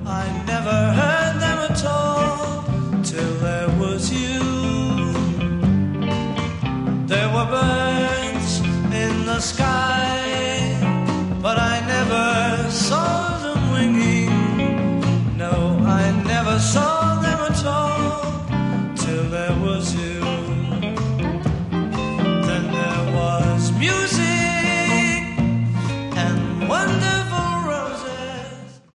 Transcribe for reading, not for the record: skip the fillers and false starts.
I never heard them at all till there was you. There were birds in the sky, but I never saw them winging. No, I never saw them at all